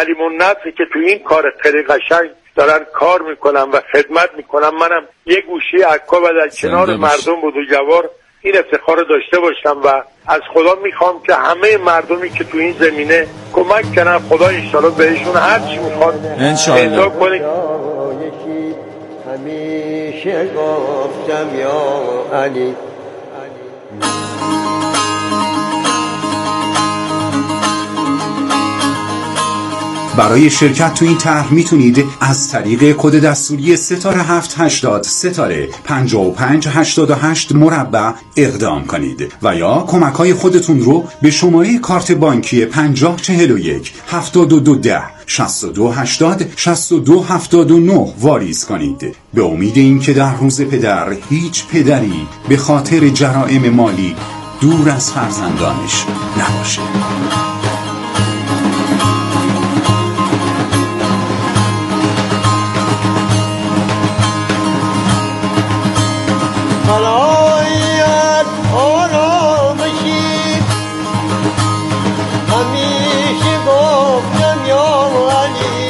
کلیم النطقی که تو این کار خیلی قشنگ دارن کار میکنن و خدمت میکنن، منم یه گوشی عکا و در کنار مردم بزرگوار این افتخار رو داشته باشم و از خدا میخوام که همه مردمی که تو این زمینه کمک کنن، خدا انشالله بهشون هر چی میخواد اعطا کنه. همیشه گفتم یا علی. برای شرکت تو این طرح میتونید از طریق کد دستوری ستاره 780 ستاره 5588 مربع اقدام کنید و یا کمک‌های خودتون رو به شماره کارت بانکی 5041 7210 6280 6279 واریز کنید. به امید این که در روز پدر هیچ پدری به خاطر جرائم مالی دور از فرزندانش نباشه. خلایت آرامشی همیشه گفتم یا علی.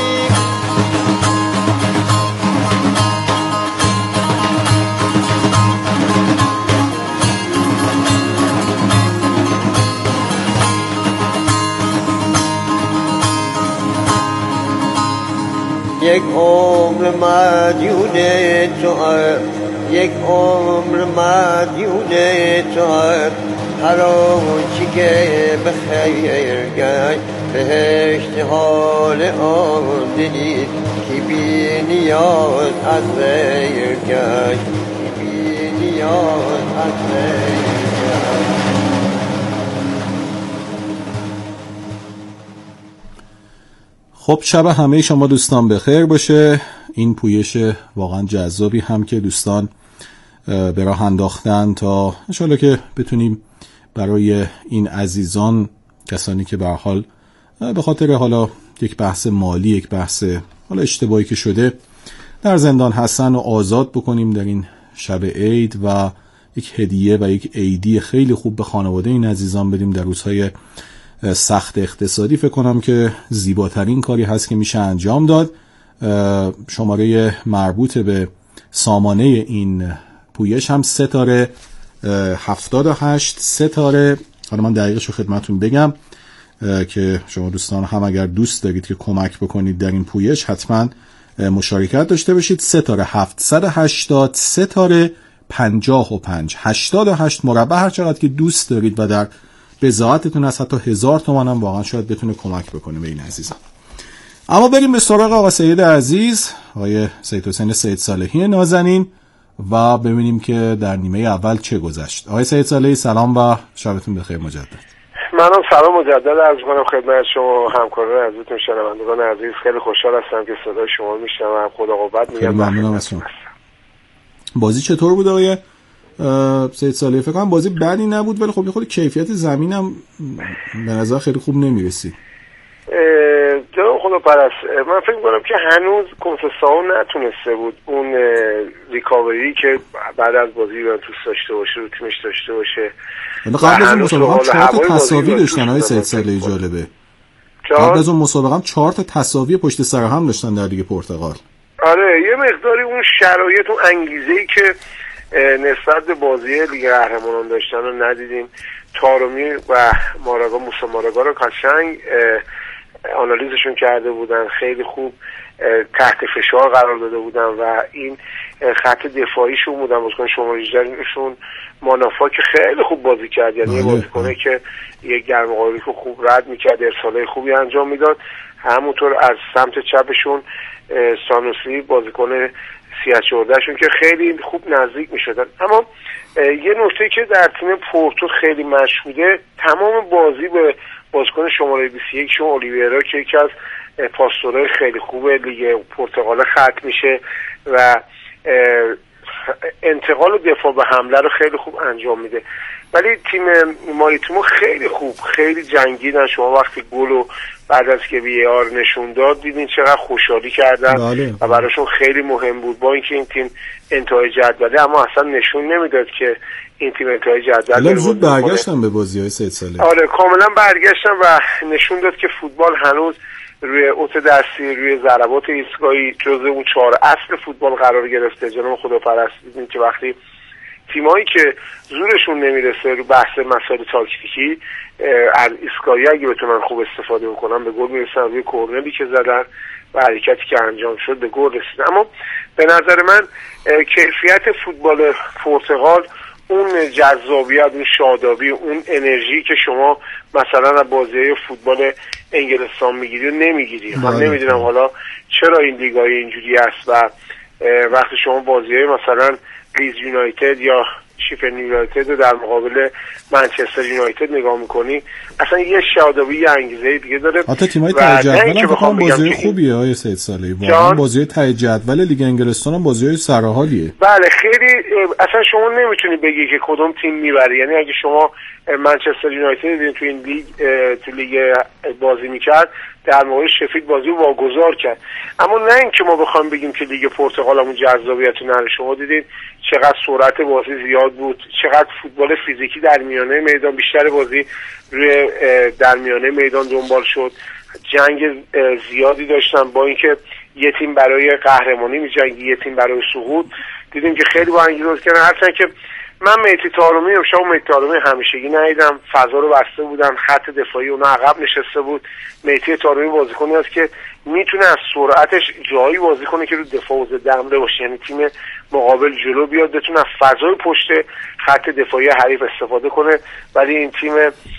یک عمر مدیون تو، یک عمر مدیون تو، هر آنچه که به خیر گشت بهشت حال آن دلی که بی نیاز از غیر گشت، که بی نیاز از غیر گشت. خب شب همه شما دوستان بخیر باشه. این پویش واقعا جذابی هم که دوستان به راه انداختن تا انشالله که بتونیم برای این عزیزان، کسانی که به هر حال به خاطر حالا یک بحث مالی، یک بحث حالا اشتباهی که شده در زندان هستن و آزاد بکنیم در این شب عید و یک هدیه و یک عیدی خیلی خوب به خانواده این عزیزان بدیم در روزهای سخت اقتصادی. فکر کنم که زیباترین کاری هست که میشه انجام داد. شماره مربوط به سامانه این پویش هم ستاره 78 ستاره. حالا من دقیقش رو خدمتون بگم که شما دوستان هم اگر دوست دارید که کمک بکنید در این پویش حتما مشارکت داشته باشید. ستاره 780 ستاره 5588 مربع، هر چقدر که دوست دارید و در بضاعتتون از حتی 1000 تومان هم واقعا شاید بتونه کمک بکنه به این عزیزان. اما بریم به سراغ آقا سید عزیز، آقای سید حسین سید صالحی نازنین و ببینیم که در نیمه اول چه گذشت. آقای سید صالحی سلام و شبتون بخیر مجدد. منم سلام مجدد عرض کنم خدمت شما همکاران عزیزتون، شنوندگان عزیز. خیلی خوشحال هستم که صدای شما میشنوم. خدا قوت میگم. ممنونم از شما. بازی چطور بود آقای سید صالحی؟ فکر کنم بازی بدی نبود ولی خب خود کیفیت زمینم به نظر خیلی خوب نمیرسید. جناب خدا پرست، من فکر می‌کنم که هنوز کنفساو نتونسته بود اون ریکاوری که بعد از بازی توش داشته باشه رو تیمش داشته باشه. قبل از اون مسابقه 4 تا تساوی داشتن های سید صالحی. جالبه قبل از اون مسابقه 4 تا تساوی پشت سر هم داشتن در لیگ پرتغال. آره یه مقداری اون شرایط و انگیزه‌ای که نسبت به بازی لیگ قهرمانان داشتن رو ندیدیم. تارومی و موسی ماراگا رو قشنگ آنالیزشون کرده بودن، خیلی خوب تحت فشار قرار داده بودن و این خط دفاعیشون بودن بازیکن شماره 18شون مانافا که خیلی خوب بازی کرد، یعنی بازیکنه که یک گرم‌آوری رو خوب رد میکرد، ارسالای خوبی انجام میداد. همونطور از سمت چپشون سانوسی بازیکن 34شون که خیلی خوب نزدیک میشدن. اما یه نکته که در تیم پورتو خیلی مشهوده، تمام بازی به بازیکن شماره 21 شون اولیویرا که یکی از پاسورهای خیلی خوب لیگ پرتغال ختم میشه و انتقال و دفاع به حمله رو خیلی خوب انجام میده. ولی تیم ماریتیمو خیلی خوب، خیلی جنگیدن. شما وقتی گلو بعد از که VAR نشون داد دیدین چقدر خوشحالی کردن و براشون خیلی مهم بود، با اینکه این تیم انتهای جدوله اما اصلا نشون نمیداد که این تیم انتهای جدول زود برگشتن به بازی‌های سید صالحی. آره کاملا برگشتن و نشون داد که فوتبال هنوز روی اوت دستی، روی ضربات ایستگاهی جزء اون 4 اصل فوتبال قرار گرفته. جناب خداپرست دیدیم که وقتی تیمایی که زورشون نمیرسه رو بحث مسائل تاکتیکی از ایستگاهی اگه بتونن خوب استفاده بکنن به گل میرسن. روی کورنری که زدن و حرکتی که انجام شد به گل رسیدن. اما به نظر من کیفیت فوتبال پرتغال، اون جذابیت، اون شادابی، اون انرژی که شما مثلا از بازی‌های فوتبال انگلستان میگیری و نمیگیری. من نمیدونم حالا چرا این لیگ‌های اینجوری است و وقتی شما بازی‌های مثلا لیز یونایتد یا شیفن یونایتد رو در مقابل منچستر یونایتد نگاه میکنی، اصلا یه شادابی، یه انگیزه دیگه داره. حتی تیمای ته جدول هم بخوام بازی خوبیه های سید صالحی، واقعا بازی ته جدول لیگ انگلستان هم بازی‌های سرحالیه. بله خیلی، اصلا شما نمیتونی بگی که کدوم تیم میبره. یعنی اگه شما منچستر یونایتد تو این لیگ تو لیگ بازی میکرد، در مورد شفیلد بازی رو واگذار کرد. اما نه اینکه ما بخوایم بگیم که لیگ پرتغال همون جذابیتی نداره. شما دیدین چقدر سرعت بازی زیاد بود، چقدر فوتبال فیزیکی در میانه میدان، بیشتر بازی روی در میانه میدان دنبال شد. جنگ زیادی داشتن، با اینکه یه تیم برای قهرمانی می‌جنگه، یه تیم برای سقوط. دیدیم که خیلی با انگیزه کردن. هرچند که من مهدی طارمی همیشگی ندیدم، فضا رو بسته بودن، خط دفاعی اونا عقب نشسته بود. مهدی طارمی بازیکنی است که میتونه از سرعتش جایی بازی کنه که رو دفاع و ضد حمله باشه، یعنی تیم مقابل جلو بیاد بتونه از فضای پشت خط دفاعی حریف استفاده کنه. ولی این تیم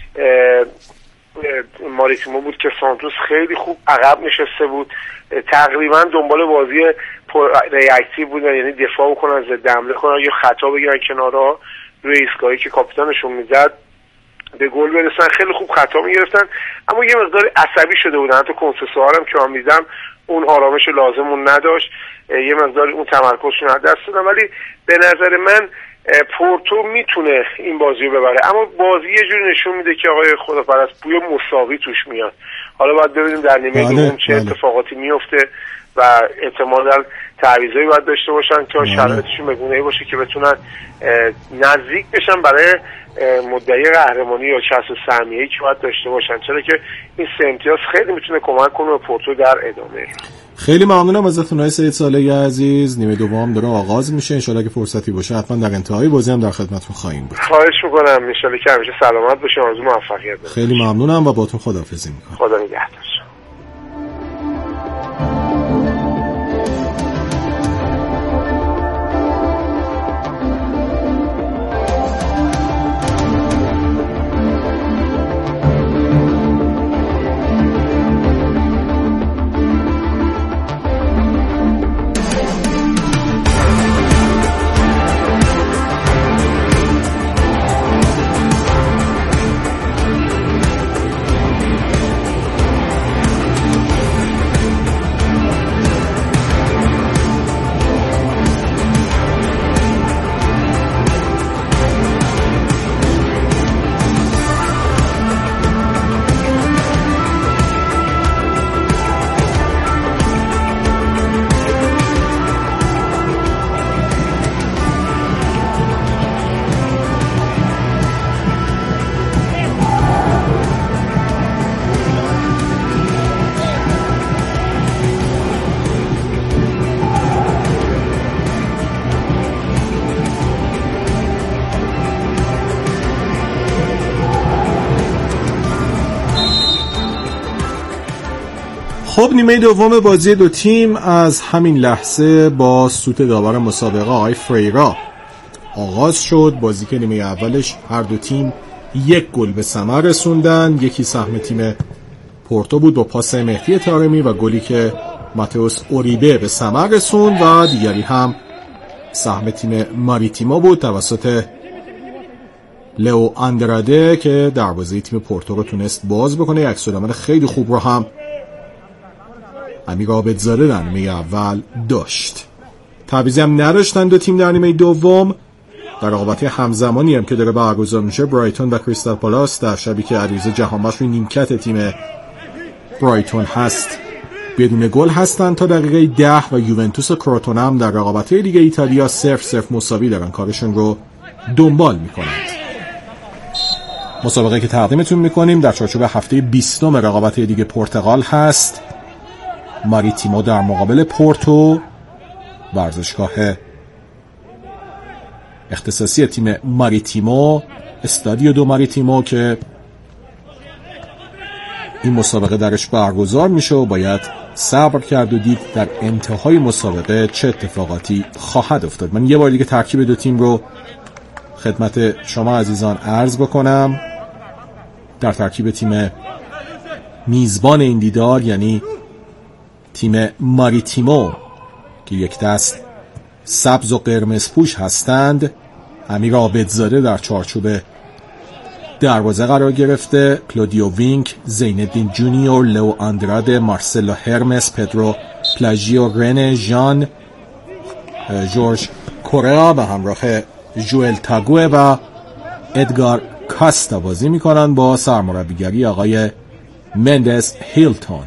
ماریتیمو بود که سانتوس خیلی خوب عقب نشسته بود، تقریبا دنبال بازی ریاکتیو بودن، یعنی دفاع کنن، ضد حمله کنن یا خطا بگیرن کنارها روی ایستگاهی که کاپیتانشون میزد به گل برسن. خیلی خوب خطا میگرفتن، اما یه مقدار عصبی شده بودن. حتی کنسسوار هم که من دیدم اون آرامش لازم اون نداشت، یه مقدار اون تمرکزشون از دست دادن. ولی به نظر من پورتو میتونه این بازی رو ببره، اما بازی یه جوری نشون میده که آقای خداپرست بوی مساوی توش میاد. حالا باید ببینیم در نیمه دوم چه اتفاقاتی میفته و احتمالاً تعویضایی باید داشته باشن که شرایطشون به گونه‌ای باشه که بتونن نزدیک بشن برای مدعی قهرمانی یا کسب سهمیه‌ای که باید داشته باشن، چرا که این 3 امتیاز خیلی میتونه کمک کنه به پورتو در ادامه. خیلی ممنونم ازتون آقای سید صالحی عزیز. نیمه دوم داره آغاز میشه، ان شاءالله که فرصتی باشه حتما در انتهای بازی هم در خدمتتون خواهیم بود. خواهش میکنم، ان شاءالله که همیشه سلامت باشین. آرزو موفقیت دارم. خیلی ممنونم و باهاتون خداحافظی میکنم. خدا نگهدار. خب نیمه دوم بازی دو تیم از همین لحظه با سوت داور مسابقه آقای فریرا آغاز شد. بازی که نیمه اولش هر دو تیم 1 گل به ثمر رسوندن. یکی سهم تیم پورتو بود با پاس مهدی طارمی و گلی که ماتئوس اوریبه به ثمر رسوند و دیگری هم سهم تیم ماریتیما بود توسط لئو آندراده که دروازه تیم پورتو رو تونست باز بکنه. عکس‌العمل خیلی خوب رو هم امیر عابدزاده در نیمه اول داشت. تعویضی هم نداشتن دو تیم در نیمه دوم. در رقابت همزمانی هم که داره برگزار میشه برایتون و کریستال پالاس در شبی که عریضه جهانبخش نیمکت تیم برایتون هست بدون گل هستن تا دقیقه 10 و یوونتوس و کروتونه هم در رقابت لیگ ایتالیا 0-0 مساوی دارن کارشون رو دنبال میکنند. مسابقه که تقدیمتون میکنیم در چارچوب هفته 20 رقابت لیگ پرتغال هست. ماریتیمو در مقابل پورتو. ورزشگاه اختصاصی تیم ماریتیمو، استادیو دو ماریتیمو، که این مسابقه درش برگزار میشه و باید صبر کرد و دید در انتهای مسابقه چه اتفاقاتی خواهد افتاد. من یه بار دیگه ترکیب دو تیم رو خدمت شما عزیزان عرض بکنم. در ترکیب تیم میزبان این دیدار، یعنی تیم ماریتیمو که یک دست سبز و قرمز پوش هستند، امیر عابدزاده در چارچوب دروازه قرار گرفته، کلودیو وینک، زینالدین جونیور، لئو آندراده، مارسلو هرمس، پدرو پلاژیو، رنه ژان، جورج کوریا به همراه ژوئل تاگوه و ادگار کاستا بازی میکنن با سرمربیگری آقای مندز هیلتون.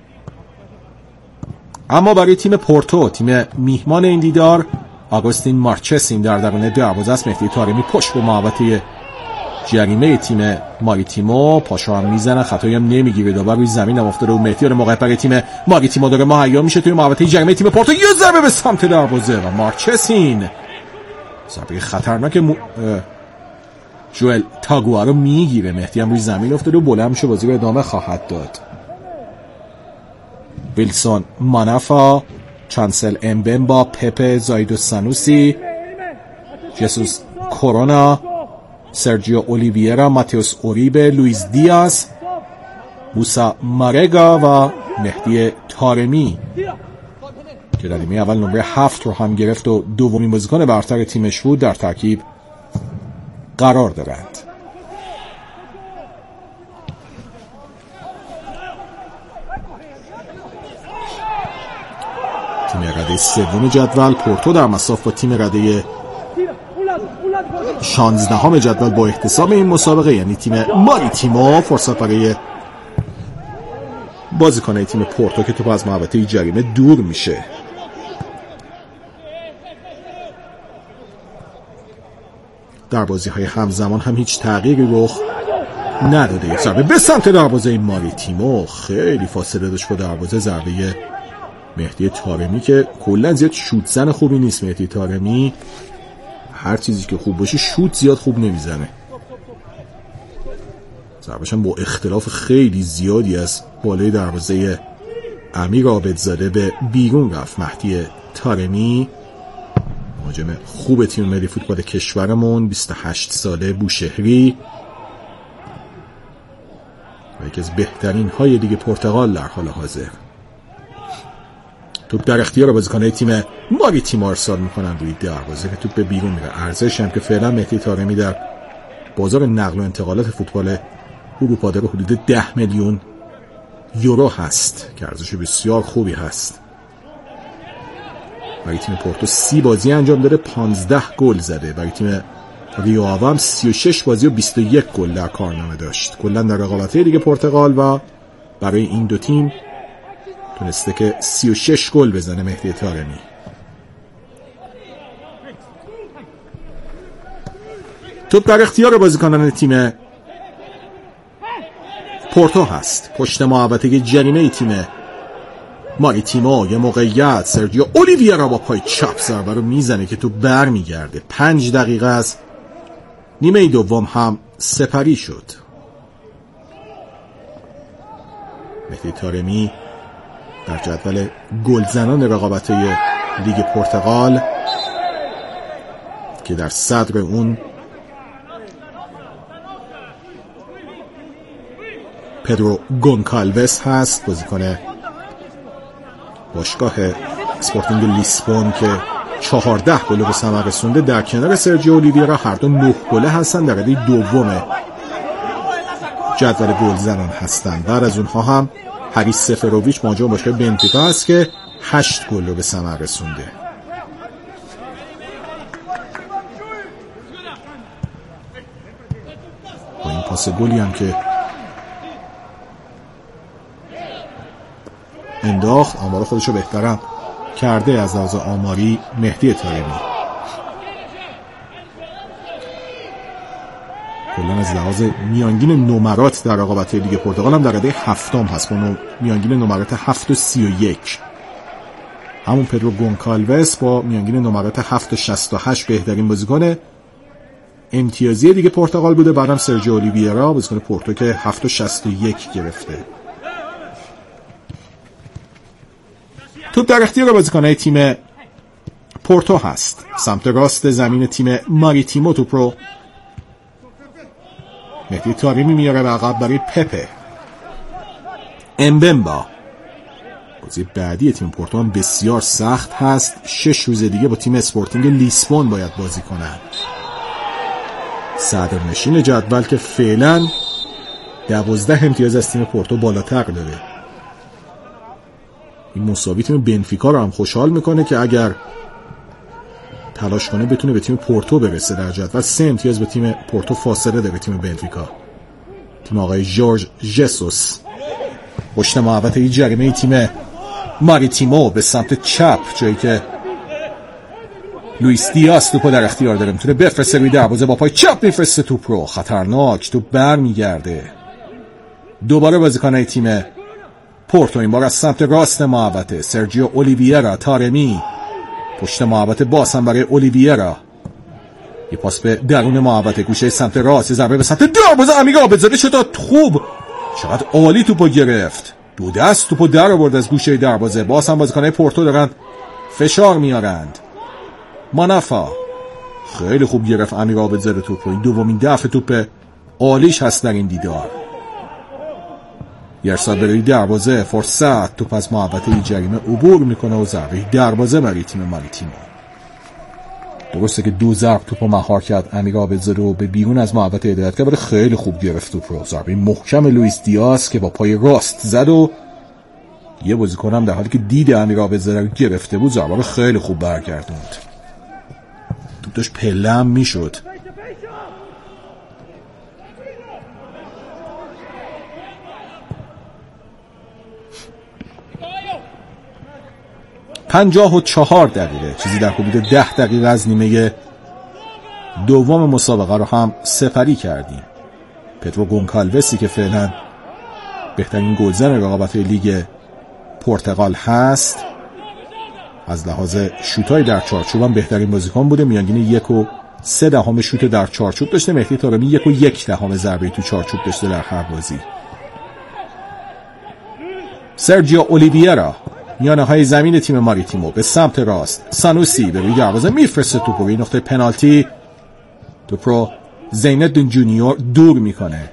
اما برای تیم پورتو، تیم میهمان این دیدار، آگوستین مارچسین در درون دروازه است. مهدی طارمی پشت به محوطه جریمه تیم ماریتیمو پاشو هم میزنه، خطایی هم نمیگیره، داور روی زمین هم افتاده و مهدی رو موقع برای تیم ماریتیمو داره مهیا میشه توی محوطه جریمه تیم پورتو. یه ضربه به سمت دروازه و مارچسین ضربه خطرناک ژوئل تاگوه رو میگیره. مهدی هم روی زمین افتاده و بلند میشه، بازی رو ادامه خواهد داد. ویلسون مانافا، چانسل امبمبا، پپه، زایدو سانوسی، جسوس کورونا، سرجیو اولیویرا، ماتئوس اوریبه، لوئیس دیاز، موسا مارگا و مهدی طارمی که در نیمه اول نمره 7 رو هم گرفت و دومین بازیکن برتر تیمش بود در ترکیب قرار دارند. تیم رده سوم جدول پورتو در مصاف با تیم رده 16 جدول با احتساب این مسابقه، یعنی تیم ماریتیمو، فرصت برای بازیکن تیم پورتو که توپ از محوطه جریمه دور میشه. در بازی‌های همزمان هم هیچ تغییری رخ نداده. یک ضربه به سمت دروازه ماریتیمو، خیلی فاصله داشت با دروازه. ضربه مهدی طارمی که کلا زیاد شوت زن خوبی نیست. مهدی طارمی هر چیزی که خوب باشه شوت زیاد خوب نمیزنه. ضربه‌ش هم با اختلاف خیلی زیادی از بالای دروازه امیر عابدزاده به بیرون رفت. مهدی طارمی مهاجم خوب تیم ملی فوتبال کشورمون، 28 ساله، بوشهری و یکی از بهترین های لیگ پرتغال در حال حاضر. توپ در اختیار بازیکنان تیم ماریتیمو ارسال میکنن روی دروازه که توپ به بیرون میره. ارزش هم که فعلا مهدی طارمی در بازار نقل و انتقالات فوتبال اروپا داره حدود 10 میلیون یورو هست که ارزش بسیار خوبی هست. برای تیم پورتو 30 بازی انجام داده، 15 گل زده. برای تیم ریو آوا هم 36 بازی و 21 گل در کارنامه داشت. کلا در رقابت‌های لیگ پرتغال و برای این دو تیم تونسته که 36 گل بزنه مهدی طارمی. توپ در اختیار بازیکنان تیم پورتو هست. پشت محوطه جریمه تیم ماریتیمو، یه موقعیت سرجیو اولیویرا با پای چپ ضربه رو میزنه که تو بر میگرده. 5 دقیقه از نیمه دوم هم سپری شد. مهدی طارمی در جدول گلزنان رقابت‌های لیگ پرتغال که در صدر اون پدرو گونکالوس هست، بازیکن باشگاه اسپورتینگ لیسبون که 14 گل به ثمر رسونده. در کنار سرجیو اولیویرا هر دو 9 گله هستن، در رده دوم جدول گلزنان هستن. بعد از اونها هم هریس سفروویچ مهاجم باشگاه بنفیکا هست که 8 گل رو به ثمر رسونده. با این پاس گلی هم که انداخت، آمار خودش رو بهترم کرده از لحاظ آماری مهدی طارمی. کلا از لحاظ میانگین نمرات در رقابت لیگ پرتغال هم در رده هفتم هست با میانگین نمرات 7.31. همون پدرو گونکالوس با میانگین نمرات 7.68 بهترین بازیکن امتیازی لیگ پرتغال بوده. بعدم سرجیو اولیویرا بازیکن پورتو که 7.61 گرفته. توپ در اختیار بازیکن‌های تیم پورتو هست. سمت راست زمین تیم ماریتیمو توپ رو مهدی طارمی میاره به عقب برای پپه. امبمبا. بازی بعدی تیم پورتو هم بسیار سخت هست. 6 روز دیگه با تیم اسپورتینگ لیسبون باید بازی کنن. صدرنشین جدول که فعلا 12 امتیاز از تیم پورتو بالاتر داره. این مساوی تیم بنفیکا رو هم خوشحال میکنه که اگر تلاش کنه بتونه به تیم پورتو برسه در جدول. 3 امتیاز به تیم پورتو فاصله داره تیم بنفیکا. تیم آقای جورج ژسوس. پشت محوطه جریمه تیم ماریتیمو به سمت چپ جایی که لوئیس دیاس توپو در اختیار داره، میتونه بفرسته روی دروازه، با پای چپ میفرسته توپ رو. خطرناک. توپ برمیگرده. دوباره بازیکنای تیم پورتو این بار از سمت راست محوطه. سرجیو اولیویرا. طارمی پشت محوطه باز هم برای اولیویرا. یه پاس به درون محوطه گوشه سمت راست، ضربه به سمت دروازه. امیر عابدزاده شد خوب. چقدر عالی توپو گرفت. دو دست توپو در آورد از گوشه دروازه. باز هم بازیکنای پورتو دارن فشار میارند. مانافا خیلی خوب گرفت امیر عابدزاده توپ رو. این دومین دفع توپ عالیش هست در این دیدار. یرسا برای دروازه. فرصت. توپ از محوطه جریمه عبور میکنه و ضربه دروازه برای تیم ماریتیمو. درسته که 2 ضرب توپو مهار کرد امیر عابدزاده رو به بیرون از محوطه هدایت کرد، ولی خیلی خوب گرفت توپ رو. ضربه محکم لوئیس دیاس که با پای راست زد و یه بازیکن هم در حالی که دید امیر عابدزاده رو گرفته بود ضربه رو خیلی خوب برگردوند. توپ داشت پلم میشد. پنجاه و 4 دقیقه، چیزی در حدود 10 دقیقه از نیمه دوم مسابقه رو هم سپری کردیم. پدرو گونکالوسی که فعلا بهترین گلزن رقابت لیگ پرتغال هست، از لحاظ شوت‌های در چارچوب هم بهترین بازیکن بوده. میانگین 1.3 شوت در چارچوب داشته. مهدی طارمی 1.1 ضربه تو چارچوب داشته در هر بازی. سرجیو اولیویرا میانه های زمین تیم ماریتیمو به سمت راست. سانوسی به روی دروازه میفرسته توپ رو. این نقطه پنالتی توپ رو زینالدین جونیور دور میکنه.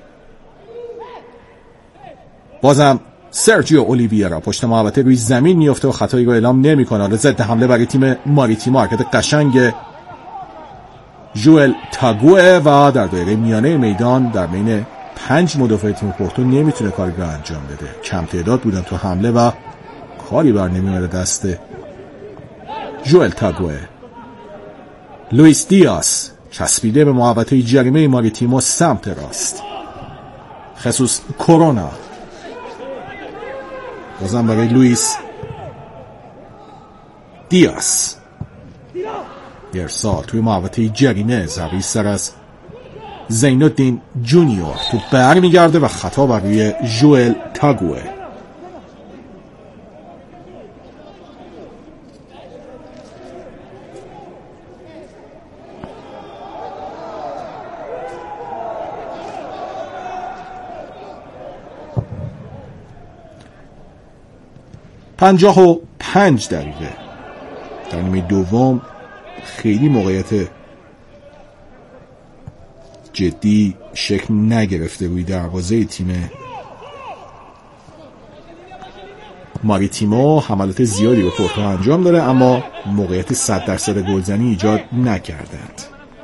بازم سرجیو اولیویرا پشت محوطه روی زمین میفته و خطایی رو اعلام نمیکنه. حالا ضد حمله برای تیم ماریتیمو. حرکت قشنگ ژوئل تاگوه و در دایره میانه میدان در بین 5 مدافع تیم پورتو نمیتونه کاری رو انجام بده. کم تعداد بودن تو حمله و کاری بر نمیومده دست ژوئل تاگوه. لوئیس دیاس چسبیده به محوطه جریمه ماریتیمو سمت راست. خصوص کورونا بازم برای لوئیس دیاس. ارسال توی محوطه جریمه. ضربه سر از زینالدین جونیور. تو برمیگرده و خطا بر روی ژوئل تاگوه. پنجاه و 5 دقیقه در نیمه دوم. خیلی موقعیت جدی شکل نگرفته روی دروازه تیم ماریتیمو. حملات زیادی به پورتو انجام داره اما موقعیت 100% گلزنی ایجاد نکردند.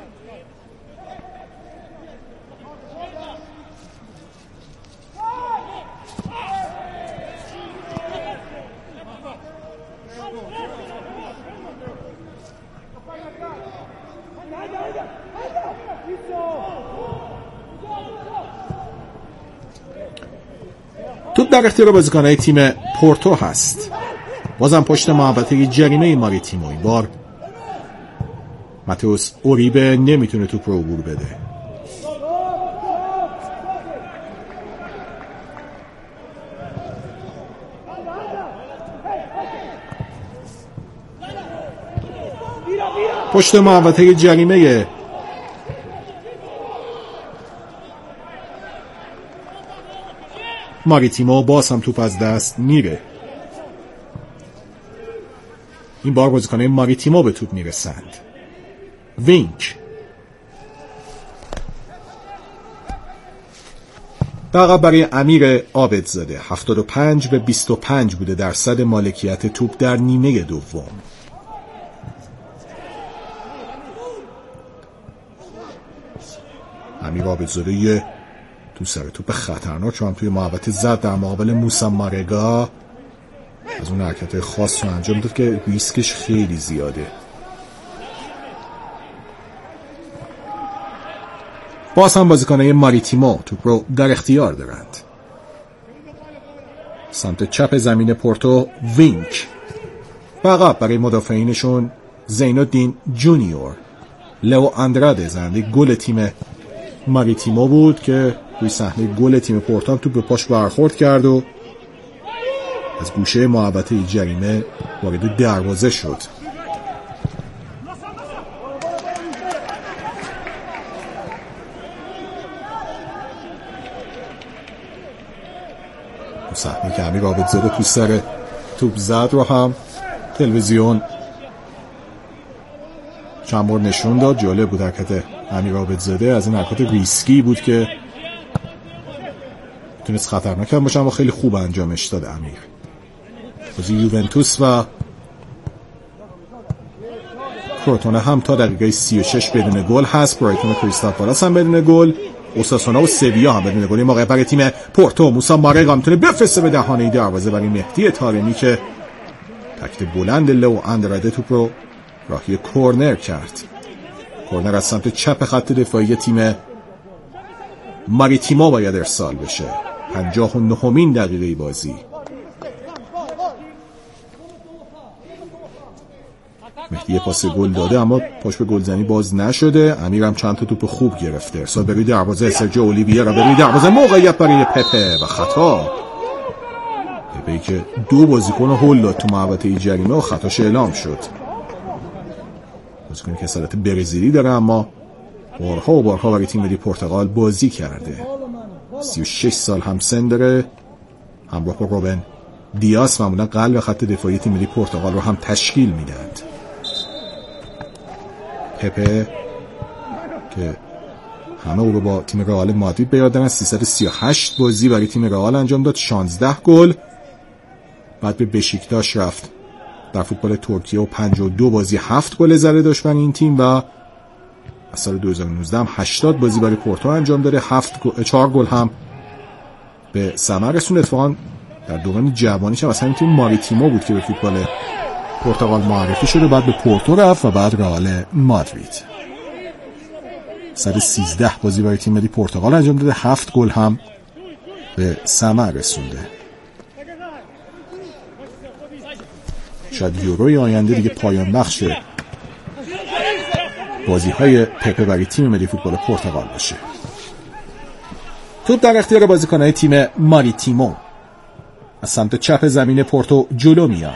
توپ در اختیار بازیکن‌های تیم پورتو هست. بازم پشت محوطه جریمه ماریتیمو. این بار ماتئوس اوریبه نمیتونه توپ رو عبور بده. پشت محوطه جریمه ماریتیمو باز هم توپ از دست میره. این بار بازیکنان ماریتیمو به توپ میرسند. وینک عقب برای امیر عابدزاده. 75-25 بوده درصد مالکیت توپ در نیمه دوم. امیر عابدزاده یه تو سر توپ خطرناک چون توی محوطه زد در مقابل موسی مارگا. از اون حرکت خاص رو انجام داد که ریسکش خیلی زیاده. باز هم بازیکنان ماریتیمو توپ رو در اختیار دارند. سمت چپ زمین پورتو وینک. عقب برای مدافعینشون زینالدین جونیور. لئو اندراده زنده گل تیم ماریتیمو بود که روی صحنه گل تیم پورتو توپ به پاش برخورد کرد و از گوشه محوطه جریمه وارد دروازه شد. صحنه که امیر عابدزاده تو سر توپ زد رو هم تلویزیون چند بار نشون داد. جالب بود حرکت امیر عابدزاده. از این حرکات ریسکی بود که تونست خطرناک هم باشه اما خیلی خوب انجامش داد امیر. بازی یوونتوس و کروتونه هم تا دقیقه 36 بدون گل هست. برایتون و کریستال پالاس هم بدون گل. اوساسونا و سویا هم بدون گل. این موقع برای تیم پورتو موسی مارگا میتونه بفرسته به دهانه دروازه برای مهدی طارمی که تکت بلند لو اندراده توپ رو راهی کورنر کرد. کورنر از سمت چپ خط دفاعی تیم ماریتیمو باید ارسال بشه. 59مین دقیقه بازی. مهدی پاس گل داده اما پاش به گلزنی باز نشده. امیرم چند تا توپ خوب گرفته. ارسال به روی دروازه سرجیو اولیویرا به روی دروازه. موقعیت برای پپه و خطا. پپه‌ای که دو بازیکن هول داد تو محوطه جریمه و خطاش اعلام شد. بازیکنی که اصالت برزیلی داره اما بارها و بارها برای تیم ملی پرتغال بازی کرده. 36 سال هم سن داره. همراه با روبن دیاس معمولا قلب خط دفاعی تیم ملی پرتغال رو هم تشکیل میدند. پپه که همه او رو با تیم رئال مادرید به یاد دارن. 338 بازی برای تیم رئال انجام داد. 16 گل. بعد به بشیکتاش رفت در فوتبال ترکیه و 52 بازی 7 گل زده داشت برای این تیم و از سال 2019 هم 80 بازی برای پورتو انجام داده. 4 گل هم به ثمر رسوند. اتفاقا در دوران جوانیش هم اصلا تیم ماریتیمو بود که به فوتبال پرتغال معرفی شده. بعد به پورتو رفت و بعد رئال مادرید. 113 بازی برای تیم ملی پرتغال انجام داده. 7 گل هم به ثمر رسونده. شاید یوروی آینده دیگه پایان بخش بازی‌های پپه برای تیم ملی فوتبال پرتغال باشه. توپ در اختیار بازیکن‌های تیم ماریتیمو. از سمت چپ زمین پورتو جلو میان.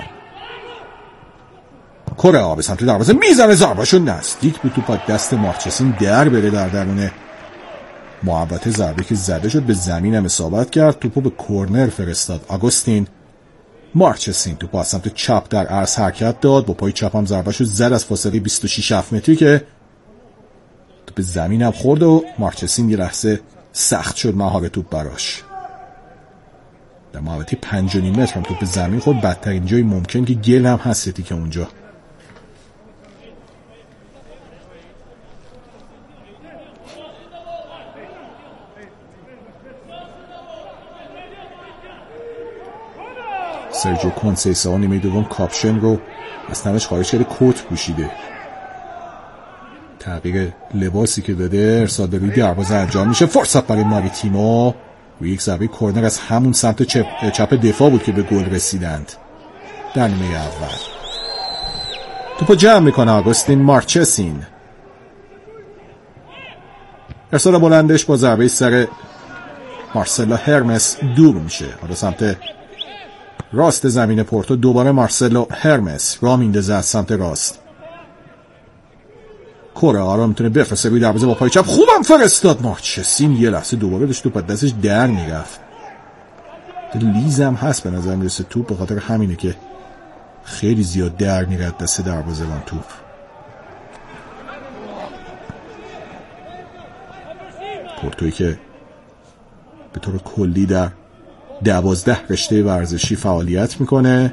کره به سمت دروازه میزنه. ضربه‌شو نزدیک بود توپ دست مارچسین در بره در درون محوطه. ضربه که زده شد به زمین هم اصابت کرد. توپو به کورنر فرستاد آگوستین مارچسین. توپ از سمت چپ در عرض حرکت داد. با پای چپ هم ضربه‌شو زد از فاصله 26 متری که توپ به زمین هم خورد و مارچسین یه لحظه سخت شد مهار توپ براش. در محوطه 5.5 متر هم توپ به زمین خورد. بدترین جای ممکن که گل هم هستی که اونجا. سرجیو کنسیسا نیمه دوم کاپشن رو از تنش خارج کرده. کت پوشیده. تغییر لباسی که داده. ارسال به روی دروازه انجام میشه. فرصت برای ماریتیمو. روی یک ضربه کورنر از همون سمت چپ دفاع بود که به گل رسیدند در نیمه اول. توپو جمع میکنه آگوستین مارچسین. ارسال بلندش با ضربه سر مارسلو هرمس دور میشه. حالا سمت راست زمین پورتو دوباره مارسلو هرمس راه میندازه از سمت راست. کره ها رو میتونه بفرسته روی دروازه با پای چپ، خوبم فرستاد. مارچسین یه لحظه دوباره داشت توپ دستش در میرفت. لیزم هست به نظر میرسه توپ، به خاطر همینه که خیلی زیاد در میرد دست دروازه‌بان توپ. پورتویی که به طور کلی در 12 رشته ورزشی فعالیت میکنه.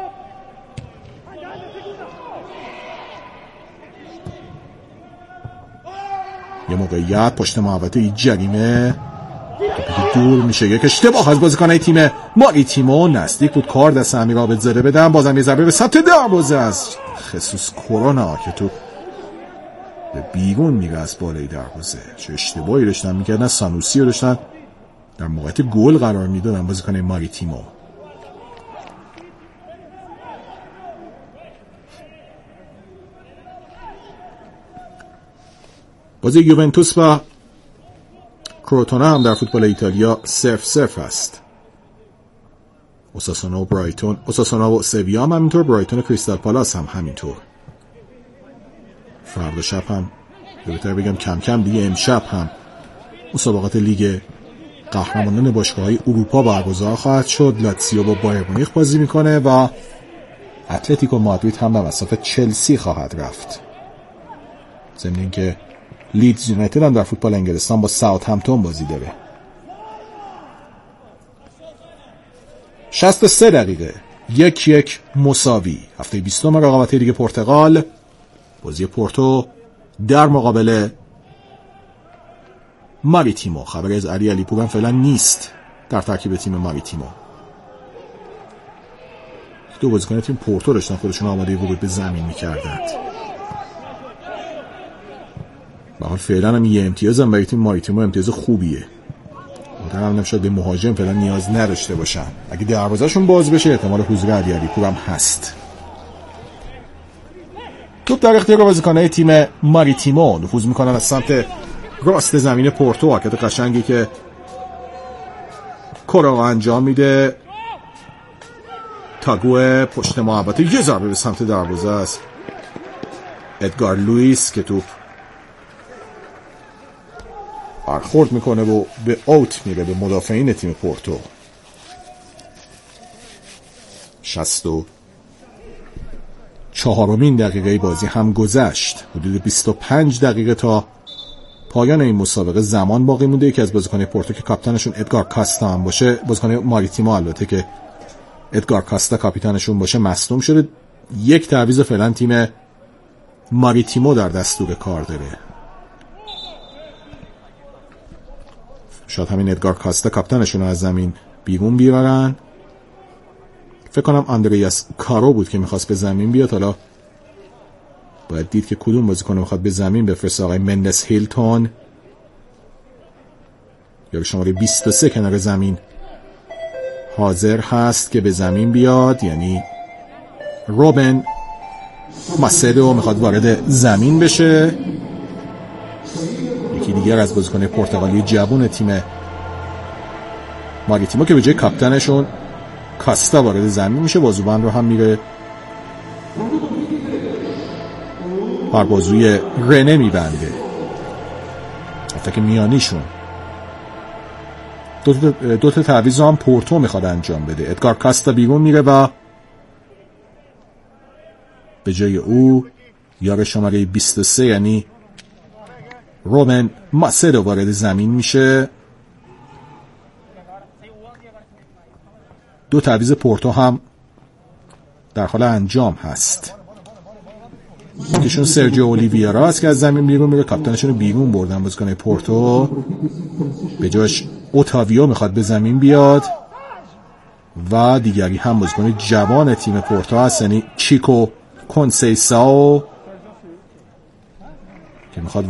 یه موقعیت پشت محوطه جریمه دور میشه، یک اشتباه از بازیکنای تیم ماریتیمو. نزدیک بود کار دست امیر عابدزاده بدن، بازم یه ضربه به سمت دروازه از خصوص کرونا که تو به بیرون میره از بالای دروازه. چه اشتباهی داشتن میکردن، سانوسی رو داشتن در موقعیت گل قرار میدادن بازیکن ماریتیمو. بازی یوونتوس و کروتونا هم در فوتبال ایتالیا 0-0 است. اوساسونا و برایتون، اوساسونا و سویا هم همینطور، برایتون و کریستال پالاس هم همینطور. فردا شب هم بهتر بگم کم کم دیگه امشب هم مسابقات لیگ قهرمانان باشگاه‌های اروپا برگزار خواهد شد. لاتزیو با بایر مونیخ بازی میکنه و اتلتیکو مادرید هم به مسافت چلسی خواهد رفت. ضمن اینکه لیدز یونایتد هم در فوتبال انگلستان با ساوثهمپتون بازی داره. 63 دقیقه 1-1 مساوی. هفته 20 رقابت لیگ پرتغال، بازی پورتو در مقابل ماریتیمو. خبری از علی پور هم فعلا نیست در ترکیب تیم ماریتیمو. دو بازیکن تیم پورتو داشتن خودشون آماده ورود به زمین می‌کردند. به حال فعلا هم یه امتیاز هم برای تیم ماریتیمو امتیاز خوبیه. مطمئنم نمیشه به مهاجم فعلا نیاز نداشته باشن. اگه دروازه‌شون باز بشه احتمال حضور علی پور هم هست. توپ در اختیار بازیکن‌های تیم ماریتیمو نفوذ میکنن از سمت راست زمین پورتو. حرکت قشنگی که کورا انجام میده. تاگوه پشت محوطه، یه ضربه به سمت دروازه است. ادگار لوئیس که توپ برخورد میکنه و به اوت میره، به مدافعین تیم پورتو. 64مین دقیقه بازی هم گذشت. حدود 25 دقیقه تا پایان این مسابقه زمان باقی مونده. یکی از بازیکنان پورتو که کاپیتانشون ادگار کاستا هم باشه، بازیکن ماریتیمو البته که ادگار کاستا کاپیتانشون باشه، مصدوم شده. یک تعویض فعلا تیم ماریتیمو در دستور کار داره. شاید همین ادگار کاستا کاپیتانشون رو از زمین بیرون بیارن. فکر کنم اندریاس کارو بود که میخواست به زمین بیاد. حالا باید دید که کدوم بازیکن میخواد به زمین بفرسته. آقای مندس هیلتون یا شماره 23 کنار زمین حاضر هست که به زمین بیاد، یعنی روبن ماسدو میخواد وارد زمین بشه. یکی دیگر از بازیکن پرتغالی جوان تیم ماریتیمو که به جای کاپیتانشون کاستا وارد زمین میشه. بازوبند رو هم میره بر بازوی رنه میبنده، حتی که میانیشون. دو تا تعویض هم پورتو میخواد انجام بده. ادگار کاستا بیرون میره و به جای او یار شماره 23 یعنی روبن ماسدو وارد زمین میشه. دو تعویض پورتو هم در حال انجام هست. یکیشون سرجیو اولیویرا است که از زمین بیرون میره. کاپیتانشون رو بیرون بردن بازیکن پورتو. به جاش اوتاویو میخواد به زمین بیاد و دیگری هم بازیکن جوان تیم پورتو هست، یعنی چیکو کونسیساو که میخواد